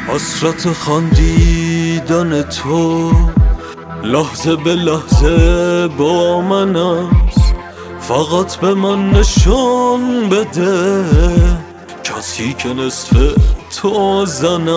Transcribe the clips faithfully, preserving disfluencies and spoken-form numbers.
حسرت خندیدن تو لحظه به لحظه با من است. فقط به من نشان بده کسی که نصف تو زن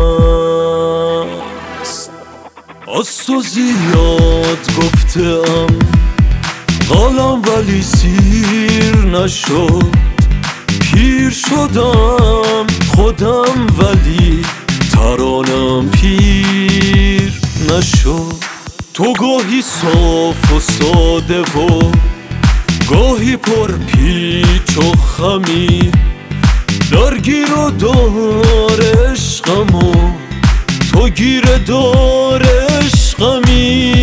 است. از تو زیاد گفتم قالم ولی سیر نشد. پیر شدم خودم ولی ترانم پیر نشد. تو گاهی صاف و ساده و گاهی پر پیچ و خمی، درگیر و دار عشقمو تو گیر دار عشقمی.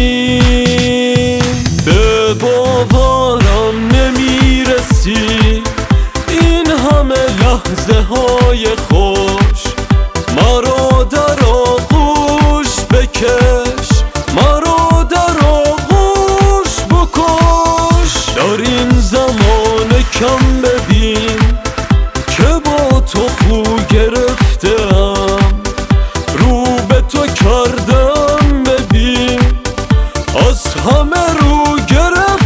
به باورم نمیرسی این همه لحظه های خوش. مرا در آغوش بکش، مرا در آغوش بکش. در این زمان کم ببین که با تو خو گرفتم، رو به تو کردم ببین از همه رو گرفتم.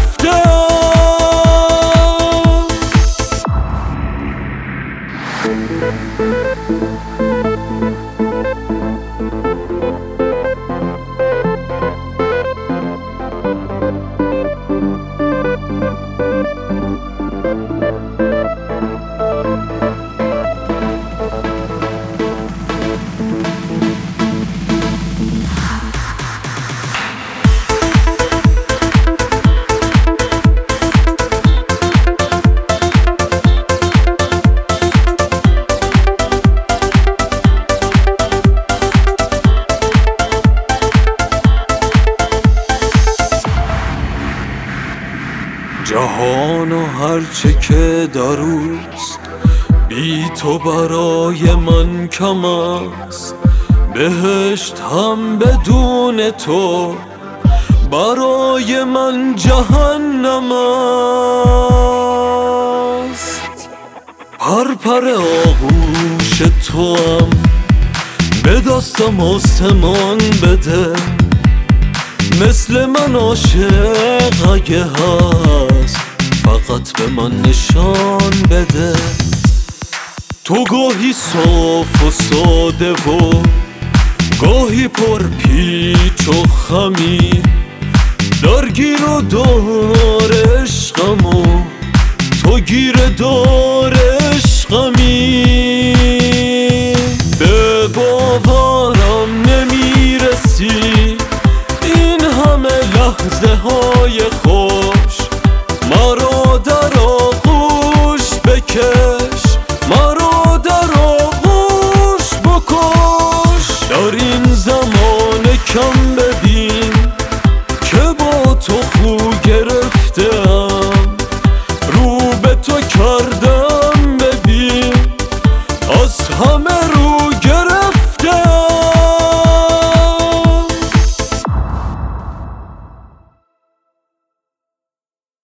جهان و هرچه که دروست بی تو برای من کم است. بهشت هم بدون تو برای من جهنم است. پر پر آغوش تو هم به دستم آسمان بده، مثل من عاشق اگه هست فقط به من نشان بده. تو گاهی صاف و ساده و گاهی پر پیچ و خمی، درگیر و دار عشقمو تو گیر دار عشقمی.